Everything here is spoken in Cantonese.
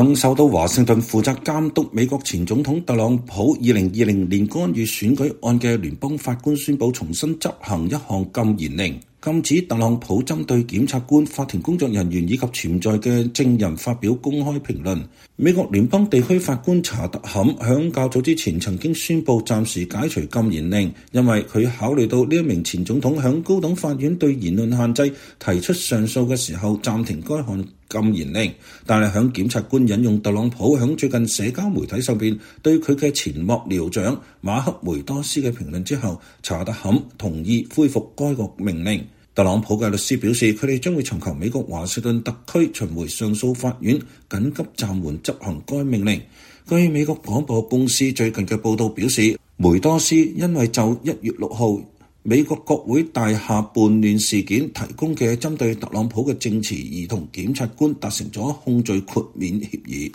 向受到華盛頓負責監督美國前總統特朗普2020年干預選舉案嘅聯邦法官宣布重新執行一項禁言令，禁止特朗普針對檢察官、法庭工作人員以及潛在嘅證人發表公開評論。美國聯邦地區法官查特坎響較早之前曾經宣布暫時解除禁言令，因為佢考慮到呢一名前總統響高等法院對言論限制提出上訴嘅時候暫停該項禁言令。但係響檢察官引用特朗普響最近社交媒體上邊對佢嘅前幕僚長馬克梅多斯嘅評論之後，查特坎同意恢復該個命令。特朗普嘅律師表示，佢哋將會尋求美國華盛頓特區巡迴上訴法院緊急暫緩執行該命令。據美國廣播公司最近嘅報道表示，梅多斯因為就1月6號美國國會大廈叛亂事件提供嘅針對特朗普嘅證詞而同檢察官達成咗控罪豁免協議。